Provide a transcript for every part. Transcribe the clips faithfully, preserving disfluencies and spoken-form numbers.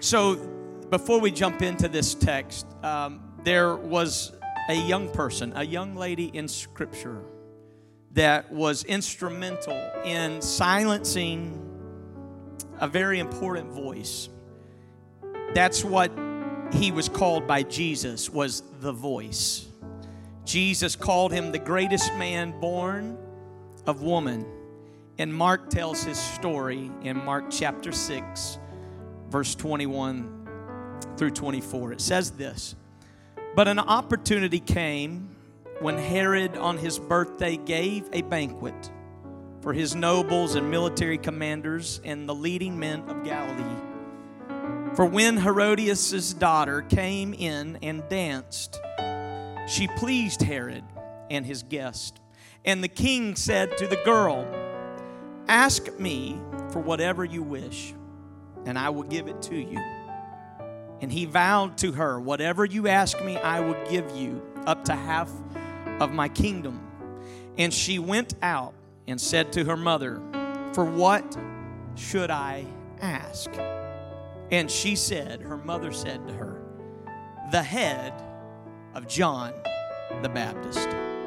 So before we jump into this text, um, there was a young person, a young lady in Scripture that was instrumental in silencing a very important voice. That's what he was called by Jesus, was the voice. Jesus called him the greatest man born of woman. And Mark tells his story in Mark chapter six, verse twenty-one through twenty-four. It says this: "But an opportunity came when Herod on his birthday gave a banquet for his nobles and military commanders and the leading men of Galilee. For when Herodias' daughter came in and danced, she pleased Herod and his guest. And the king said to the girl, 'Ask me for whatever you wish, and I will give it to you.' And he vowed to her, 'Whatever you ask me, I will give you, up to half of my kingdom.' And she went out and said to her mother, 'For what should I ask?' And she said," her mother said to her, "The head of John the Baptist."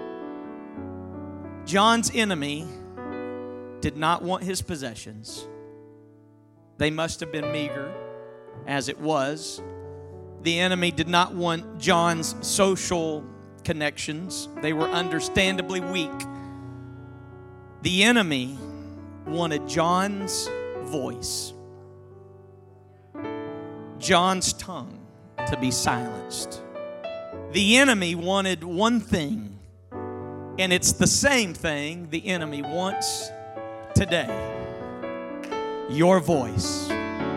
John's enemy did not want his possessions. They must have been meager, as it was. The enemy did not want John's social connections. They were understandably weak. The enemy wanted John's voice, John's tongue, to be silenced. The enemy wanted one thing, and it's the same thing the enemy wants today: your voice.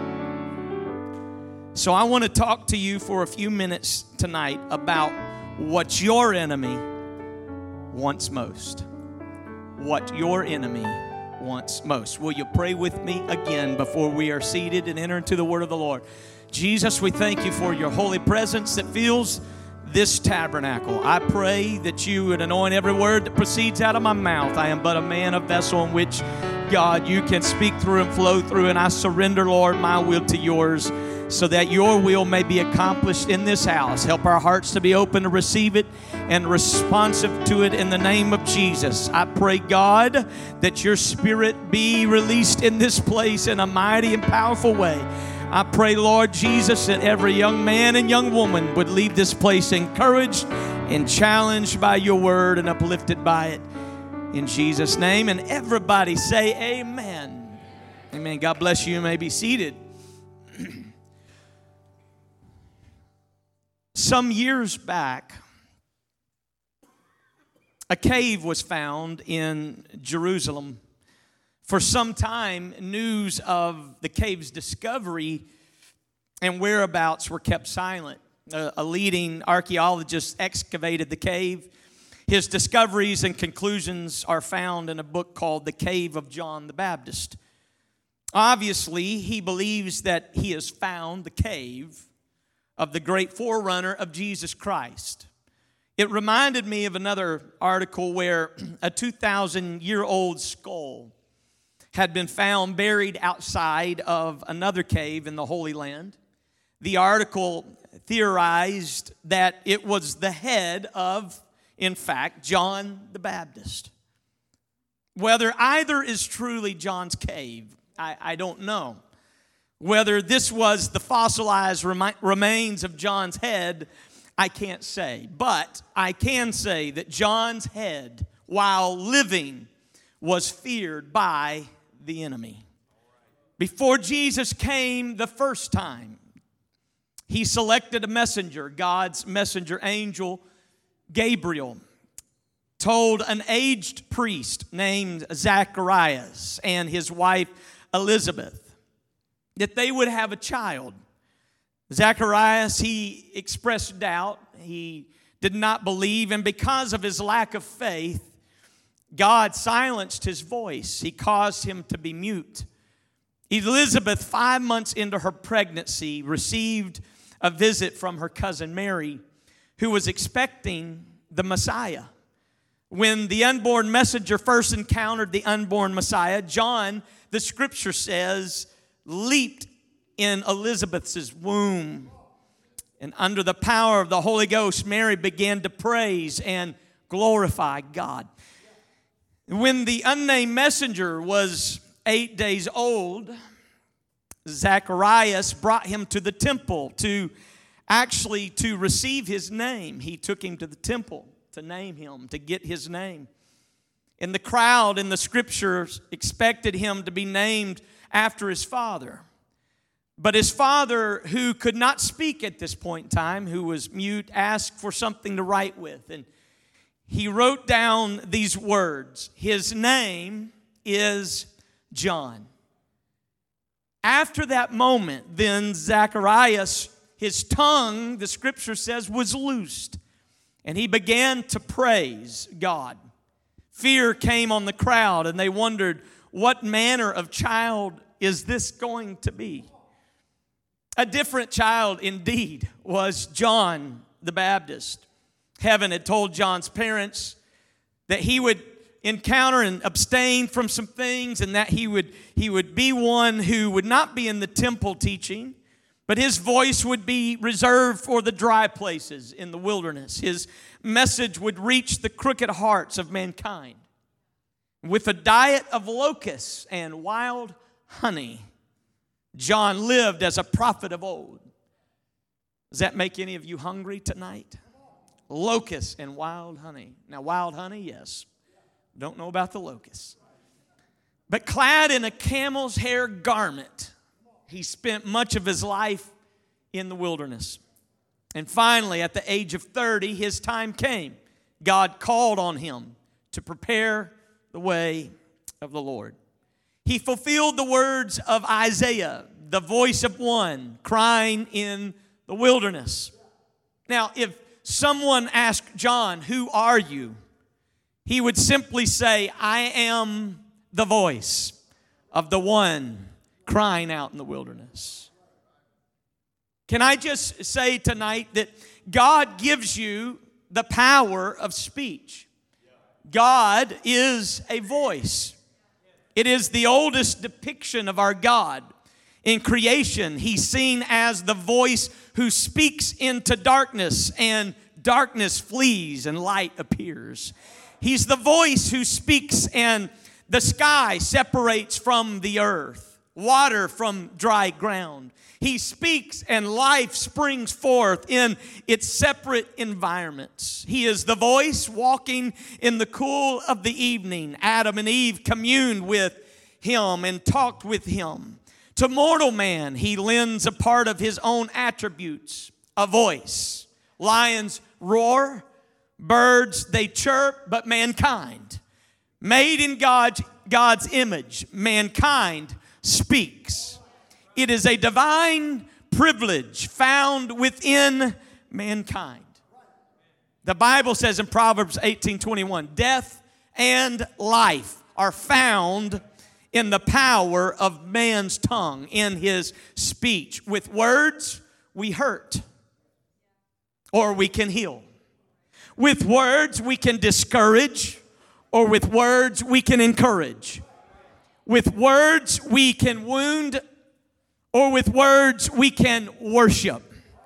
So I want to talk to you for a few minutes tonight about what your enemy wants most. What your enemy wants most. Will you pray with me again before we are seated and enter into the word of the Lord? Jesus, we thank you for your holy presence that fills this tabernacle. I pray that you would anoint every word that proceeds out of my mouth. I am but a man, a vessel in which, God, you can speak through and flow through, and I surrender, Lord, my will to yours, so that your will may be accomplished in this house. Help our hearts to be open to receive it and responsive to it in the name of Jesus. I pray, God, that your Spirit be released in this place in a mighty and powerful way. I pray, Lord Jesus, that every young man and young woman would leave this place encouraged and challenged by your word and uplifted by it. In Jesus' name. And everybody say amen. Amen. God bless you. You may be seated. Some years back, a cave was found in Jerusalem. For some time, news of the cave's discovery and whereabouts were kept silent. A, a leading archaeologist excavated the cave. His discoveries and conclusions are found in a book called The Cave of John the Baptist. Obviously, he believes that he has found the cave of the great forerunner of Jesus Christ. It reminded me of another article where a two thousand year old skull had been found buried outside of another cave in the Holy Land. The article theorized that it was the head of, in fact, John the Baptist. Whether either is truly John's cave, I, I don't know. Whether this was the fossilized remi- remains of John's head, I can't say. But I can say that John's head, while living, was feared by the enemy. Before Jesus came the first time, he selected a messenger. God's messenger angel, Gabriel, told an aged priest named Zacharias and his wife Elizabeth that they would have a child. Zacharias, he expressed doubt. He did not believe, and because of his lack of faith, God silenced his voice. He caused him to be mute. Elizabeth, five months into her pregnancy, received a visit from her cousin Mary, who was expecting the Messiah. When the unborn messenger first encountered the unborn Messiah, John, the scripture says, leaped in Elizabeth's womb. And under the power of the Holy Ghost, Mary began to praise and glorify God. When the unnamed messenger was eight days old, Zacharias brought him to the temple to actually to receive his name. He took him to the temple to name him, to get his name. And the crowd in the scriptures expected him to be named after his father. But his father, who could not speak at this point in time, who was mute, asked for something to write with. And he wrote down these words. His name is John. After that moment, then Zacharias, his tongue, the scripture says, was loosed. And he began to praise God. Fear came on the crowd, and they wondered, what manner of child is this going to be? A different child indeed was John the Baptist. Heaven had told John's parents that he would encounter and abstain from some things, and that he would, he would be one who would not be in the temple teaching, but his voice would be reserved for the dry places in the wilderness. His message would reach the crooked hearts of mankind. With a diet of locusts and wild honey, John lived as a prophet of old. Does that make any of you hungry tonight? Locusts and wild honey. Now, wild honey, yes. Don't know about the locusts. But clad in a camel's hair garment, he spent much of his life in the wilderness. And finally, at the age of thirty, his time came. God called on him to prepare the way of the Lord. He fulfilled the words of Isaiah, the voice of one crying in the wilderness. Now, if someone asked John, "Who are you?" he would simply say, "I am the voice of the one crying out in the wilderness." Can I just say tonight that God gives you the power of speech? God is a voice. It is the oldest depiction of our God. In creation, He's seen as the voice who speaks into darkness, and darkness flees and light appears. He's the voice who speaks and the sky separates from the earth, water from dry ground. He speaks and life springs forth in its separate environments. He is the voice walking in the cool of the evening. Adam and Eve communed with Him and talked with Him. To mortal man, He lends a part of His own attributes, a voice. Lions roar, birds they chirp, but mankind, made in God's, God's image, mankind speaks. It is a divine privilege found within mankind. The Bible says in Proverbs eighteen twenty-one, death and life are found in the power of man's tongue, in his speech. With words, we hurt, or we can heal. With words, we can discourage, or with words, we can encourage. With words, we can wound, or with words, we can worship.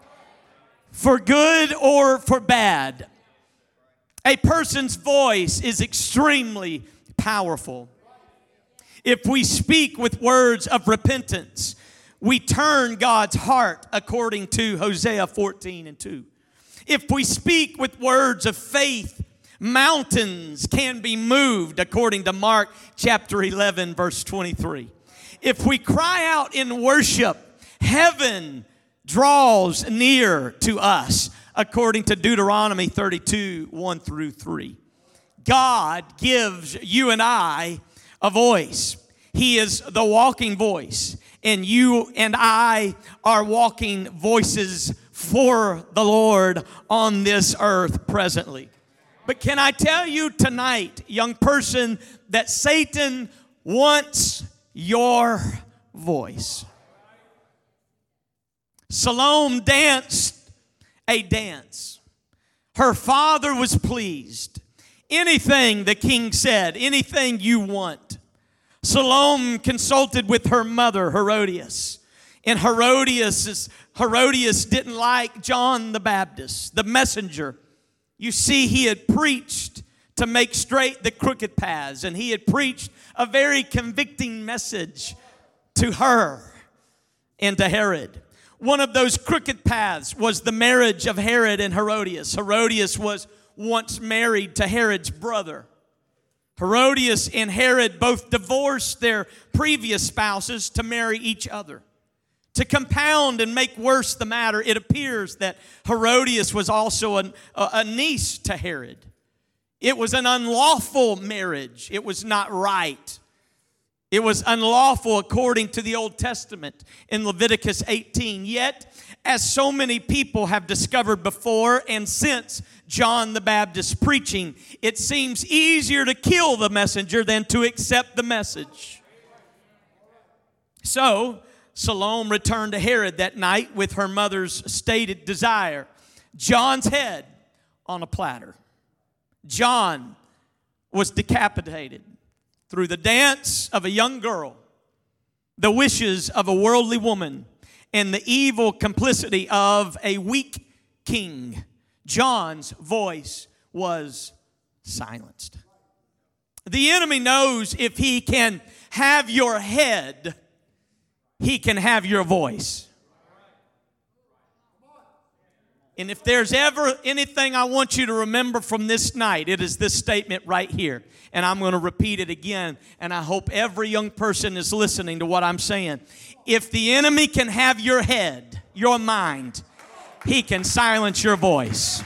For good or for bad. A person's voice is extremely powerful. If we speak with words of repentance, we turn God's heart according to Hosea fourteen and two. If we speak with words of faith, mountains can be moved according to Mark chapter eleven, verse twenty-three. If we cry out in worship, heaven draws near to us according to Deuteronomy thirty-two, one through three. God gives you and I a voice. He is the walking voice, and you and I are walking voices for the Lord on this earth presently. But can I tell you tonight, young person, that Satan wants your voice. Salome danced a dance. Her father was pleased. Anything the king said, anything you want. Salome consulted with her mother, Herodias. And Herodias, Herodias didn't like John the Baptist, the messenger. You see, he had preached to make straight the crooked paths, and he had preached a very convicting message to her and to Herod. One of those crooked paths was the marriage of Herod and Herodias. Herodias was once married to Herod's brother. Herodias and Herod both divorced their previous spouses to marry each other. To compound and make worse the matter, it appears that Herodias was also an, a, a niece to Herod. It was an unlawful marriage. It was not right. It was unlawful according to the Old Testament in Leviticus eighteen. Yet, as so many people have discovered before and since John the Baptist's preaching, it seems easier to kill the messenger than to accept the message. So, Salome returned to Herod that night with her mother's stated desire, John's head on a platter. John was decapitated through the dance of a young girl, the wishes of a worldly woman, and the evil complicity of a weak king. John's voice was silenced. The enemy knows if he can have your head, he can have your voice. And if there's ever anything I want you to remember from this night, it is this statement right here. And I'm going to repeat it again. And I hope every young person is listening to what I'm saying. If the enemy can have your head, your mind, he can silence your voice.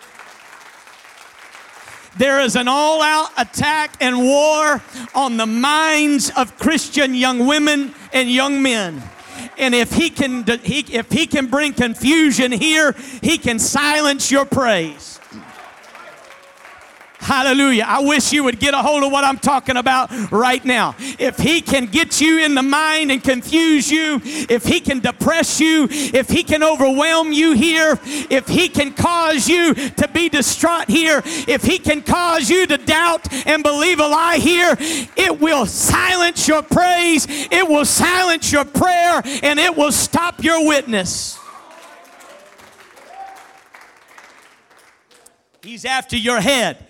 There is an all-out attack and war on the minds of Christian young women and young men. And if he can, he, if he can bring confusion here, he can silence your praise. Hallelujah. I wish you would get a hold of what I'm talking about right now. If he can get you in the mind and confuse you, if he can depress you, if he can overwhelm you here, if he can cause you to be distraught here, if he can cause you to doubt and believe a lie here, it will silence your praise, it will silence your prayer, and it will stop your witness. He's after your head.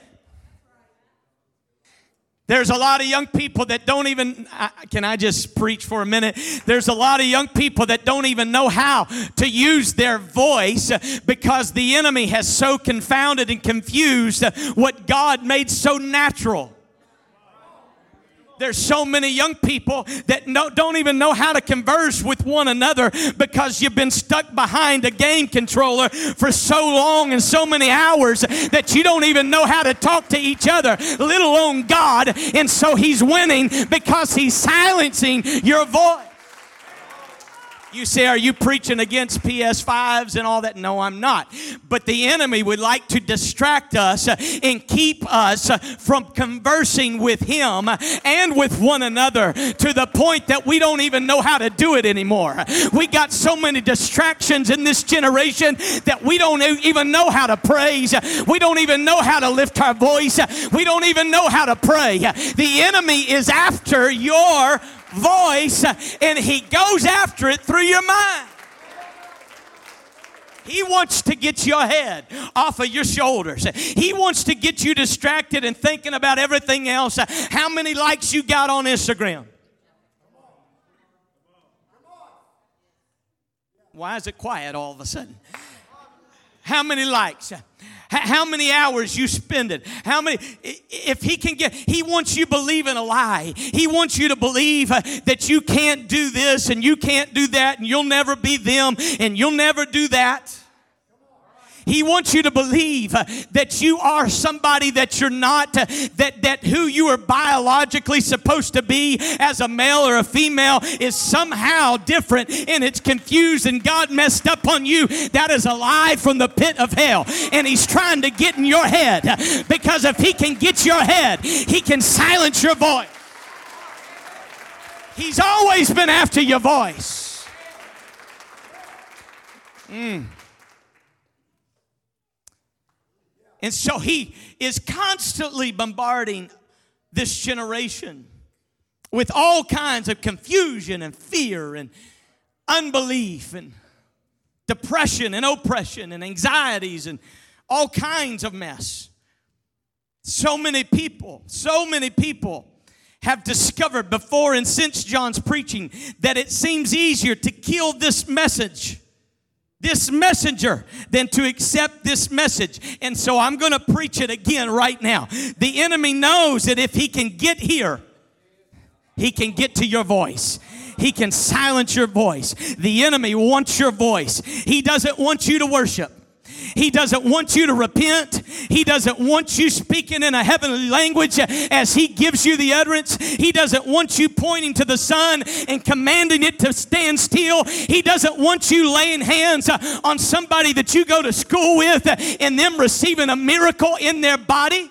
There's a lot of young people that don't even, can I just preach for a minute? There's a lot of young people that don't even know how to use their voice because the enemy has so confounded and confused what God made so natural. There's so many young people that no, don't even know how to converse with one another because you've been stuck behind a game controller for so long and so many hours that you don't even know how to talk to each other, let alone God. And so he's winning because he's silencing your voice. You say, are you preaching against P S fives and all that? No, I'm not. But the enemy would like to distract us and keep us from conversing with him and with one another to the point that we don't even know how to do it anymore. We got so many distractions in this generation that we don't even know how to praise. We don't even know how to lift our voice. We don't even know how to pray. The enemy is after your voice, and he goes after it through your mind. He wants to get your head off of your shoulders. He wants to get you distracted and thinking about everything else. How many likes you got on Instagram? Why is it quiet all of a sudden? How many likes? How many hours you spend it? How many? If he can get, he wants you to believe in a lie. He wants you to believe that you can't do this and you can't do that and you'll never be them and you'll never do that. He wants you to believe that you are somebody that you're not, that, that who you are biologically supposed to be as a male or a female is somehow different and it's confused and God messed up on you. That is a lie from the pit of hell. And he's trying to get in your head because if he can get your head, he can silence your voice. He's always been after your voice. Mm. And so he is constantly bombarding this generation with all kinds of confusion and fear and unbelief and depression and oppression and anxieties and all kinds of mess. So many people, so many people have discovered before and since John's preaching that it seems easier to kill this message, this messenger, than to accept this message. And so I'm going to preach it again right now. The enemy knows that if he can get here, he can get to your voice. He can silence your voice. The enemy wants your voice. He doesn't want you to worship. He doesn't want you to repent. He doesn't want you speaking in a heavenly language as he gives you the utterance. He doesn't want you pointing to the sun and commanding it to stand still. He doesn't want you laying hands on somebody that you go to school with and them receiving a miracle in their body.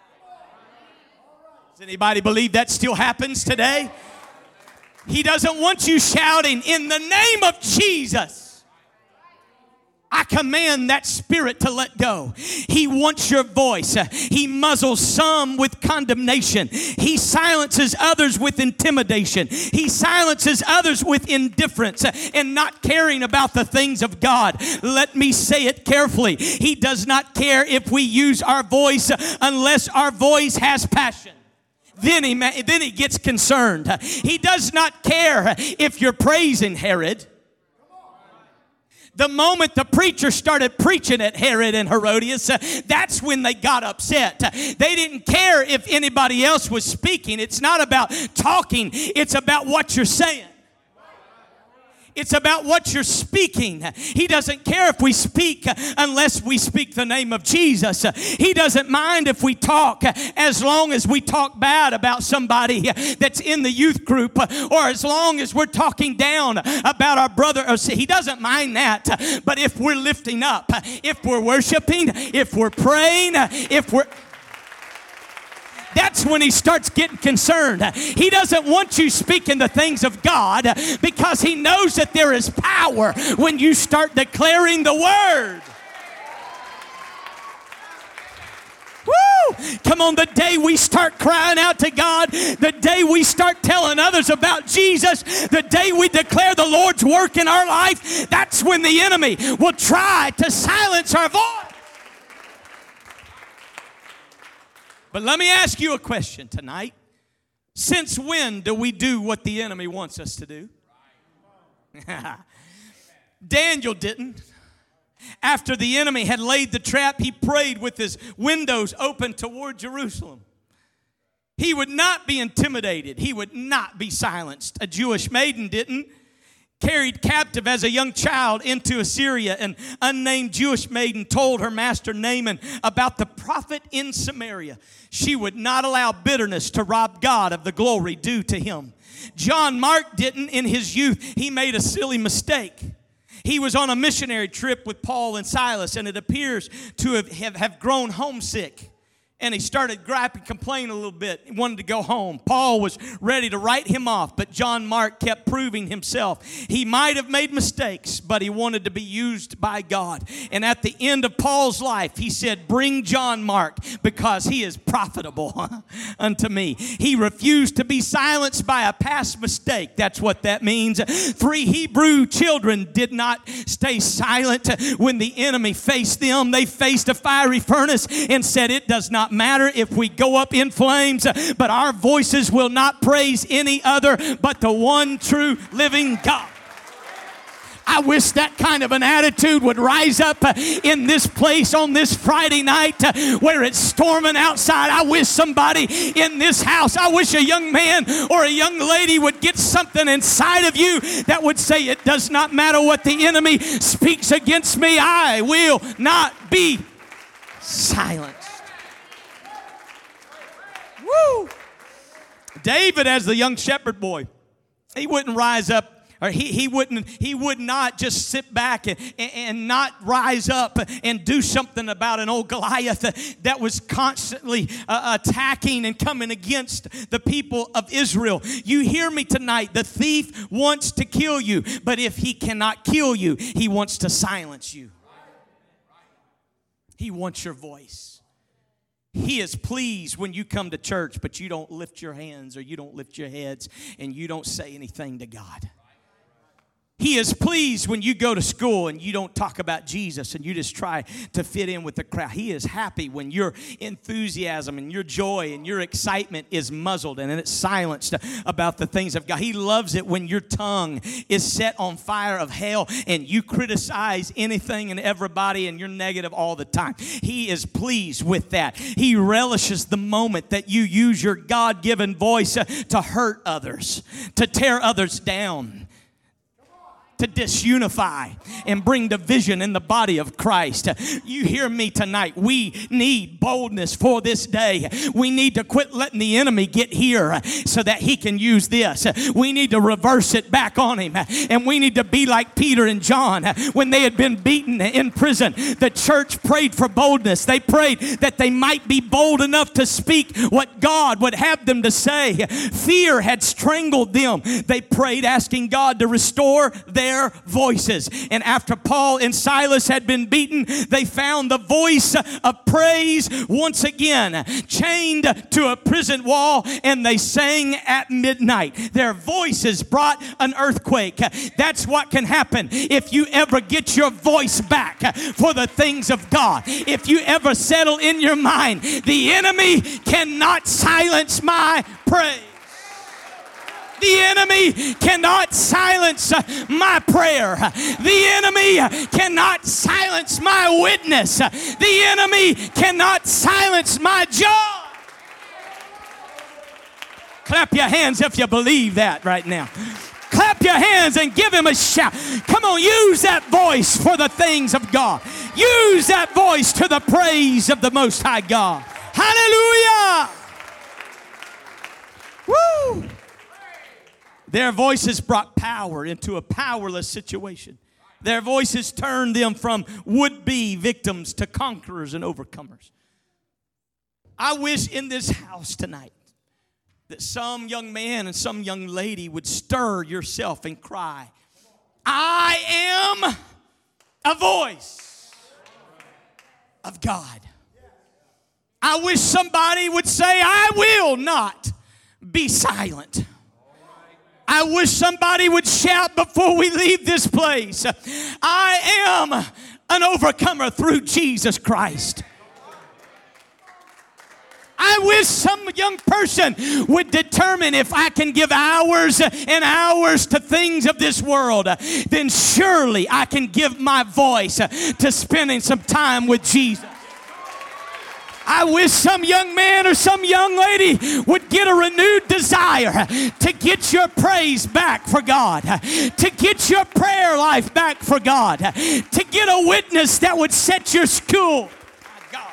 Does anybody believe that still happens today? He doesn't want you shouting, "In the name of Jesus, I command that spirit to let go." He wants your voice. He muzzles some with condemnation. He silences others with intimidation. He silences others with indifference and not caring about the things of God. Let me say it carefully. He does not care if we use our voice unless our voice has passion. Then he, then he gets concerned. He does not care if you're praising Herod. The moment the preacher started preaching at Herod and Herodias, uh, that's when they got upset. Uh, they didn't care if anybody else was speaking. It's not about talking. It's about what you're saying. It's about what you're speaking. He doesn't care if we speak unless we speak the name of Jesus. He doesn't mind if we talk as long as we talk bad about somebody that's in the youth group, or as long as we're talking down about our brother. He doesn't mind that. But if we're lifting up, if we're worshiping, if we're praying, if we're... that's when he starts getting concerned. He doesn't want you speaking the things of God because he knows that there is power when you start declaring the word. Woo! Come on, the day we start crying out to God, the day we start telling others about Jesus, the day we declare the Lord's work in our life, that's when the enemy will try to silence our voice. But let me ask you a question tonight. Since when do we do what the enemy wants us to do? Daniel didn't. After the enemy had laid the trap, he prayed with his windows open toward Jerusalem. He would not be intimidated. He would not be silenced. A Jewish maiden didn't. Carried captive as a young child into Assyria, an unnamed Jewish maiden told her master Naaman about the prophet in Samaria. She would not allow bitterness to rob God of the glory due to him. John Mark didn't. In his youth, he made a silly mistake. He was on a missionary trip with Paul and Silas, and it appears to have, have, have grown homesick. And he started griping, complaining a little bit. He wanted to go home. Paul was ready to write him off, but John Mark kept proving himself. He might have made mistakes, but he wanted to be used by God. And at the end of Paul's life, he said, "Bring John Mark, because he is profitable unto me." He refused to be silenced by a past mistake. That's what that means. Three Hebrew children did not stay silent when the enemy faced them. They faced a fiery furnace and said, "It does not matter if we go up in flames, but our voices will not praise any other but the one true living God." I wish that kind of an attitude would rise up in this place on this Friday night where it's storming outside. I wish somebody in this house, I wish a young man or a young lady would get something inside of you that would say, "It does not matter what the enemy speaks against me, I will not be silent." Woo! David, as the young shepherd boy, he wouldn't rise up, or he, he wouldn't, he would not just sit back and, and not rise up and do something about an old Goliath that was constantly uh, attacking and coming against the people of Israel. You hear me tonight. The thief wants to kill you, but if he cannot kill you, he wants to silence you. He wants your voice. He is pleased when you come to church, but you don't lift your hands or you don't lift your heads and you don't say anything to God. He is pleased when you go to school and you don't talk about Jesus and you just try to fit in with the crowd. He is happy when your enthusiasm and your joy and your excitement is muzzled and it's silenced about the things of God. He loves it when your tongue is set on fire of hell and you criticize anything and everybody and you're negative all the time. He is pleased with that. He relishes the moment that you use your God-given voice to hurt others, to tear others down, to disunify and bring division in the body of Christ. You hear me tonight. We need boldness for this day. We need to quit letting the enemy get here so that he can use this. We need to reverse it back on him. And we need to be like Peter and John when they had been beaten in prison. The church prayed for boldness. They prayed that they might be bold enough to speak what God would have them to say. Fear had strangled them. They prayed asking God to restore their voices. And after Paul and Silas had been beaten, they found the voice of praise once again, chained to a prison wall, and they sang at midnight. Their voices brought an earthquake. That's what can happen if you ever get your voice back for the things of God. If you ever settle in your mind, the enemy cannot silence my praise. The enemy cannot silence my prayer. The enemy cannot silence my witness. The enemy cannot silence my joy. Clap your hands if you believe that right now. Clap your hands and give him a shout. Come on, use that voice for the things of God. Use that voice to the praise of the Most High God. Hallelujah. Woo! Their voices brought power into a powerless situation. Their voices turned them from would-be victims to conquerors and overcomers. I wish in this house tonight that some young man and some young lady would stir yourself and cry, I am a voice of God. I wish somebody would say, I will not be silent. I wish somebody would shout before we leave this place, I am an overcomer through Jesus Christ. I wish some young person would determine if I can give hours and hours to things of this world, then surely I can give my voice to spending some time with Jesus. I wish some young man or some young lady would get a renewed desire to get your praise back for God, to get your prayer life back for God, to get a witness that would set your school. God.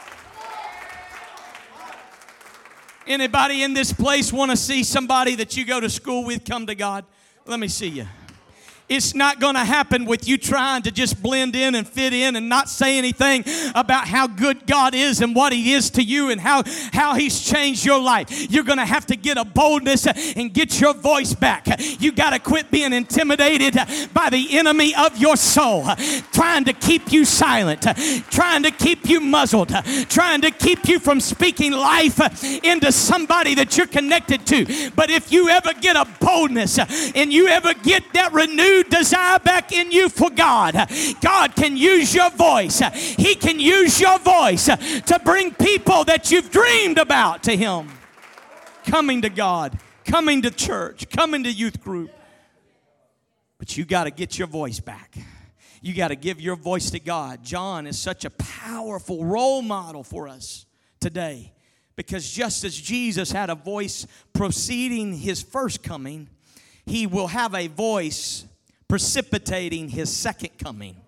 Anybody in this place want to see somebody that you go to school with come to God? Let me see you. It's not going to happen with you trying to just blend in and fit in and not say anything about how good God is and what He is to you and how, how He's changed your life. You're going to have to get a boldness and get your voice back. You got to quit being intimidated by the enemy of your soul, trying to keep you silent, trying to keep you muzzled, trying to keep you from speaking life into somebody that you're connected to. But if you ever get a boldness and you ever get that renewed desire back in you for God, God can use your voice. He can use your voice to bring people that you've dreamed about to Him. Coming to God, coming to church, coming to youth group. But you got to get your voice back. You got to give your voice to God. John is such a powerful role model for us today, because just as Jesus had a voice preceding His first coming, He will have a voice precipitating His second coming.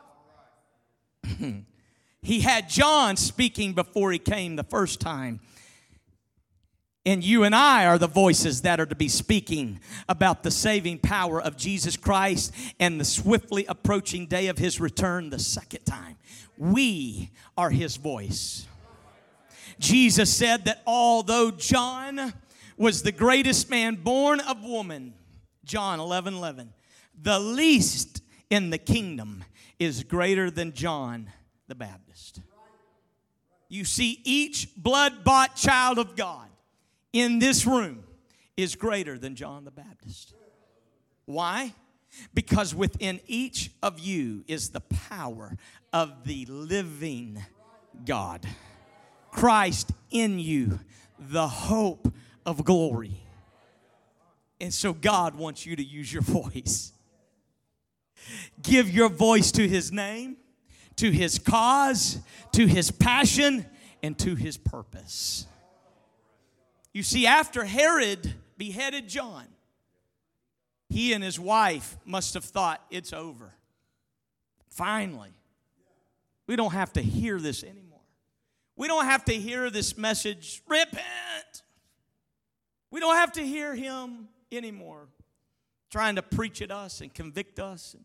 He had John speaking before he came the first time. And you and I are the voices that are to be speaking about the saving power of Jesus Christ and the swiftly approaching day of His return the second time. We are His voice. Jesus said that although John was the greatest man born of woman, John eleven eleven, the least in the kingdom is greater than John the Baptist. You see, each blood-bought child of God in this room is greater than John the Baptist. Why? Because within each of you is the power of the living God. Christ in you, the hope of glory. And so God wants you to use your voice. Give your voice to His name, to His cause, to His passion, and to His purpose. You see, after Herod beheaded John, he and his wife must have thought, it's over. Finally. We don't have to hear this anymore. We don't have to hear this message, repent. We don't have to hear him anymore trying to preach at us and convict us.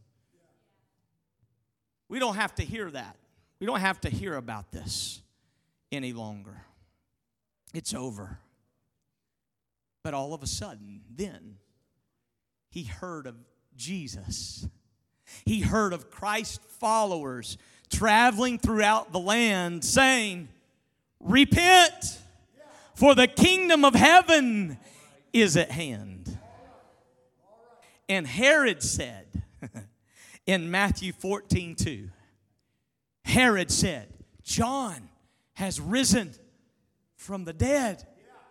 We don't have to hear that. We don't have to hear about this any longer. It's over. But all of a sudden, then, he heard of Jesus. He heard of Christ's followers traveling throughout the land saying, repent, for the kingdom of heaven is at hand. And Herod said in Matthew fourteen two, Herod said, John has risen from the dead.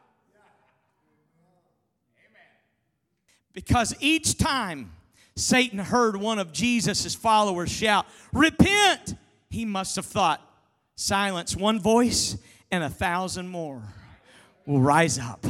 Because each time Satan heard one of Jesus' followers shout, repent, he must have thought, silence one voice and a thousand more will rise up.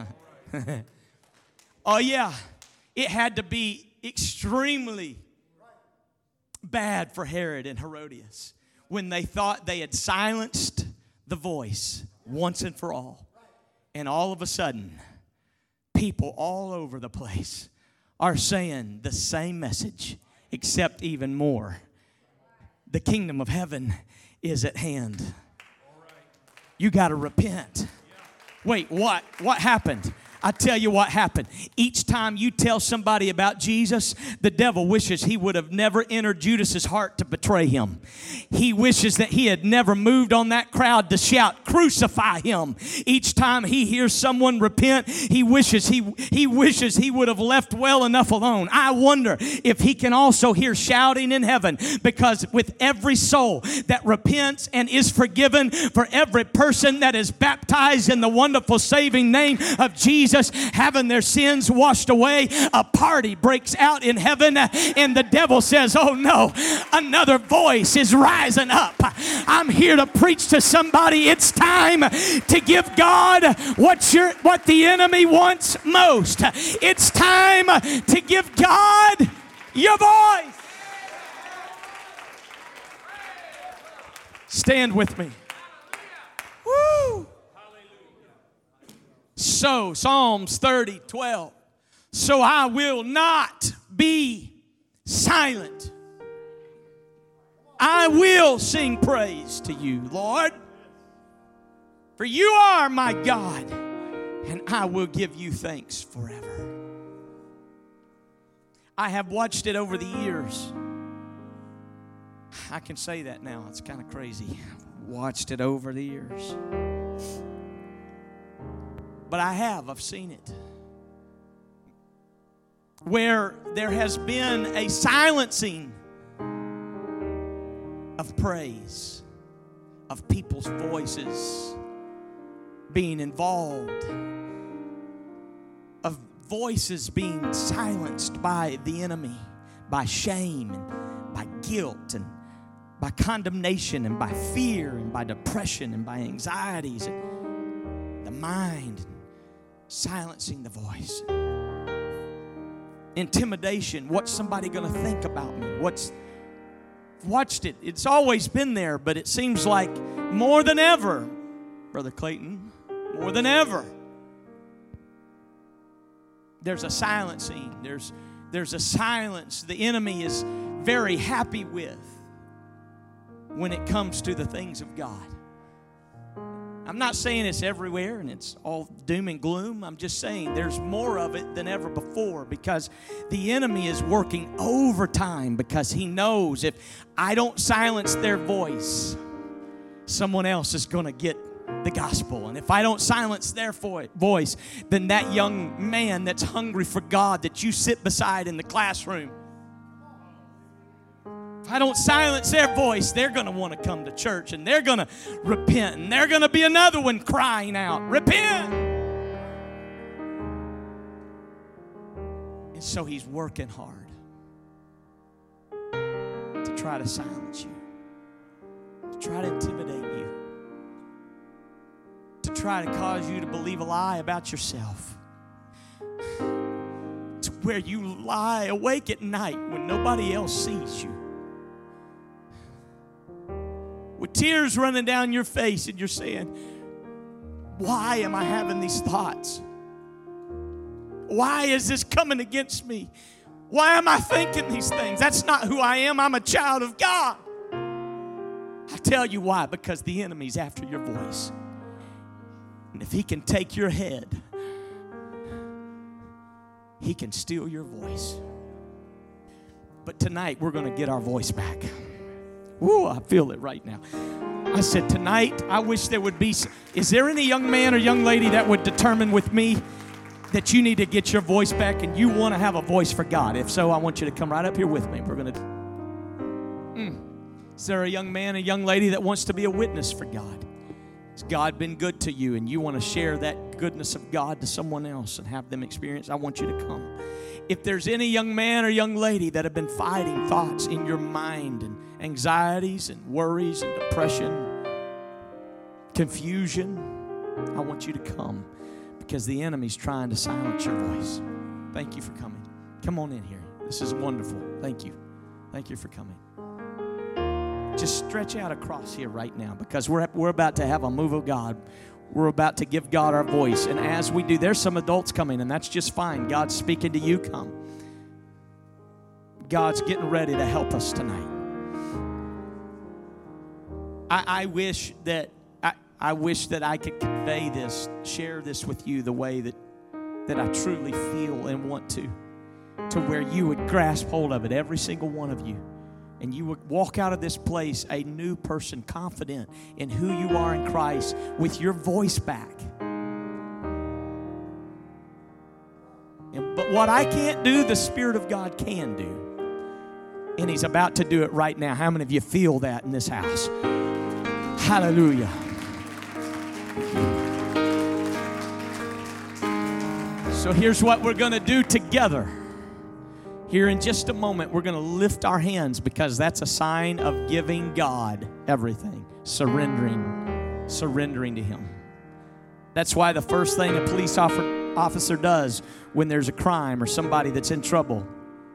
Oh yeah, it had to be extremely bad for Herod and Herodias when they thought they had silenced the voice once and for all. And all of a sudden, people all over the place are saying the same message, except even more. The kingdom of heaven is at hand. You got to repent. Wait, what? What happened? I tell you what happened. Each time you tell somebody about Jesus, the devil wishes he would have never entered Judas's heart to betray him. He wishes that he had never moved on that crowd to shout, crucify him. Each time he hears someone repent, he wishes he, he wishes he would have left well enough alone. I wonder if he can also hear shouting in heaven, because with every soul that repents and is forgiven, for every person that is baptized in the wonderful saving name of Jesus, having their sins washed away, a party breaks out in heaven, and the devil says, oh no, another voice is rising up. I'm here to preach to somebody. It's time to give God what your what the enemy wants most. It's time to give God your voice. Stand with me. Woo! So, Psalms thirty, twelve. So I will not be silent. I will sing praise to you, Lord. For you are my God, and I will give you thanks forever. I have watched it over the years. I can say that now. It's kind of crazy. I've watched it over the years. But I have. I've seen it. Where there has been a silencing of praise, of people's voices being involved, of voices being silenced by the enemy, by shame and by guilt and by condemnation and by fear and by depression and by anxieties and the mind. Silencing the voice. Intimidation. What's somebody going to think about me? What's watched it. It's always been there, but it seems like more than ever, Brother Clayton, more than ever, there's a silencing. There's, there's a silence the enemy is very happy with when it comes to the things of God. I'm not saying it's everywhere and it's all doom and gloom. I'm just saying there's more of it than ever before, because the enemy is working overtime, because he knows if I don't silence their voice, someone else is going to get the gospel. And if I don't silence their voice, then that young man that's hungry for God that you sit beside in the classroom, I don't silence their voice, they're going to want to come to church and they're going to repent. And they're going to be another one crying out, repent. And so he's working hard to try to silence you, to try to intimidate you, to try to cause you to believe a lie about yourself, to where you lie awake at night when nobody else sees you, with tears running down your face, and you're saying, why am I having these thoughts? Why is this coming against me? Why am I thinking these things? That's not who I am. I'm a child of God. I tell you why, because the enemy's after your voice. And if he can take your head, he can steal your voice. But tonight, we're going to get our voice back. Woo, I feel it right now. I said, tonight, I wish there would be... Is there any young man or young lady that would determine with me that you need to get your voice back and you want to have a voice for God? If so, I want you to come right up here with me. We're going to... Mm. Is there a young man, a young lady that wants to be a witness for God? Has God been good to you and you want to share that goodness of God to someone else and have them experience? I want you to come. If there's any young man or young lady that have been fighting thoughts in your mind and anxieties and worries and depression, confusion, I want you to come because the enemy's trying to silence your voice. Thank you for coming. Come on in here. This is wonderful. Thank you. Thank you for coming. Just stretch out across here right now because we're, we're about to have a move of God. We're about to give God our voice. And as we do, there's some adults coming, and that's just fine. God's speaking to you. Come. God's getting ready to help us tonight. I, I wish that I, I wish that I could convey this, share this with you the way that, that I truly feel and want to, to where you would grasp hold of it, every single one of you. And you would walk out of this place a new person, confident in who you are in Christ, with your voice back. And, but what I can't do, the Spirit of God can do. And He's about to do it right now. How many of you feel that in this house? Hallelujah. So here's what we're going to do together. Here in just a moment, we're going to lift our hands because that's a sign of giving God everything, surrendering, surrendering to Him. That's why the first thing a police officer does when there's a crime or somebody that's in trouble,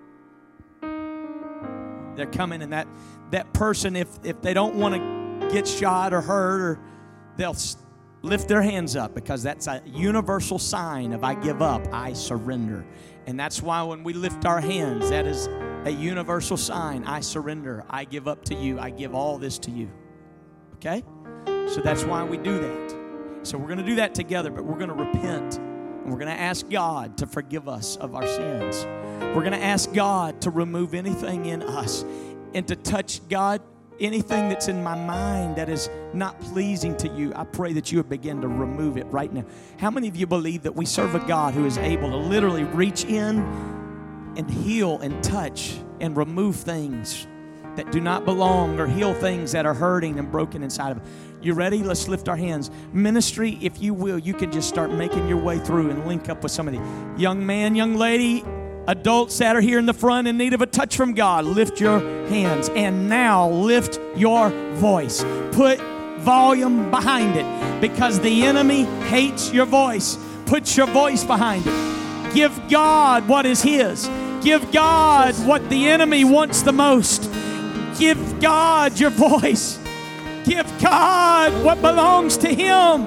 they're coming and that, that person, if, if they don't want to get shot or hurt, or they'll lift their hands up because that's a universal sign of I give up, I surrender. And that's why when we lift our hands, that is a universal sign. I surrender. I give up to you. I give all this to you. Okay? So that's why we do that. So we're going to do that together, but we're going to repent. And we're going to ask God to forgive us of our sins. We're going to ask God to remove anything in us and to touch, God, anything that's in my mind that is not pleasing to you. I pray that you would begin to remove it right now. How many of you believe that we serve a God who is able to literally reach in and heal and touch and remove things that do not belong, or heal things that are hurting and broken inside of us? You ready? Let's lift our hands. Ministry, if you will, you can just start making your way through and link up with somebody. Young man, young lady, adults that are here in the front in need of a touch from God, lift your hands. And now lift your voice. Put volume behind it because the enemy hates your voice. Put your voice behind it. Give God what is His. Give God what the enemy wants the most. Give God your voice. Give God what belongs to Him.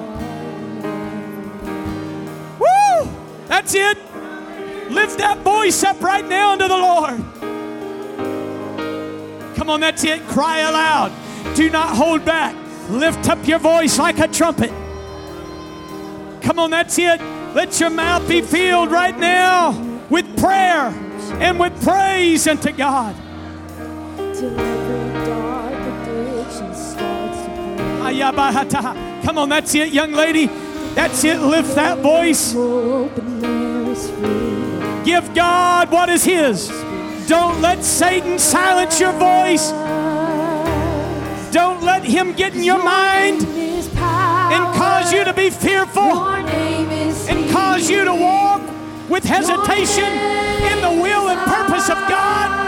Woo! That's it. Lift that voice up right now unto the Lord. Come on, that's it. Cry aloud. Do not hold back. Lift up your voice like a trumpet. Come on, that's it. Let your mouth be filled right now with prayer and with praise unto God. Till every dark addiction starts to break. Come on, that's it, young lady. That's it. Lift that voice. Give God what is His. Don't let Satan silence your voice. let Him get in your mind and cause you to be fearful and cause you to walk with hesitation in the will and purpose of God.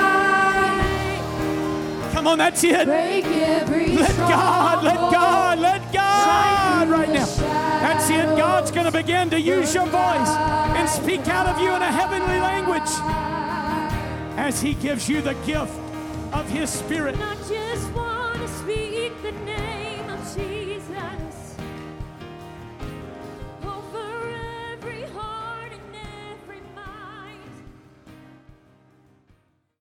Come on, that's it. Let God, let God, let God right now. That's it. God's going to begin to use your voice and speak out of you in a heavenly language as He gives you the gift of His Spirit.